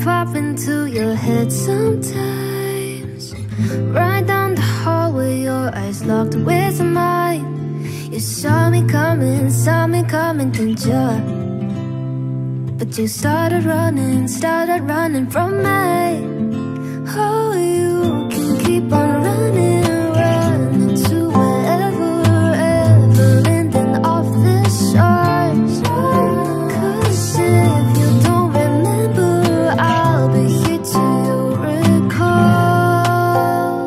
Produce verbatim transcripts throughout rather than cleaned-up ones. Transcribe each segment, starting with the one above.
pop into your head sometimes. Right down the hallway, your eyes locked with mine. You saw me coming, saw me coming, didn't you? But you started running, started running from me. Oh, you can keep on running, running to wherever, wherever, ending off the shores. Cause if you don't remember, I'll be here till you recall.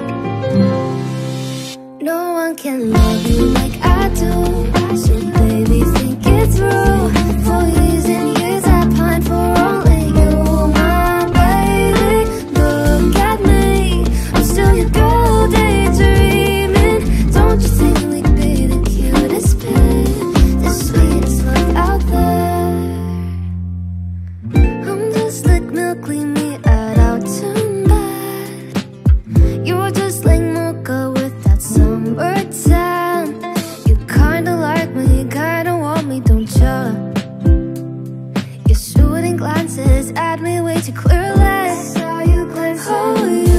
No one can love you like I do, so baby, think it through. For years and years I pined for only you, my baby. Look at me, I'm still your girl, daydreaming. Don't you think we could be the cutest pair, the sweetest love out there? I'm just like milk, clean me out, out tonight. You're just like mocha with that summer tan. You kinda like me, kinda want me, don't you? You're shooting glances at me way too clearly. Saw you glance, oh, you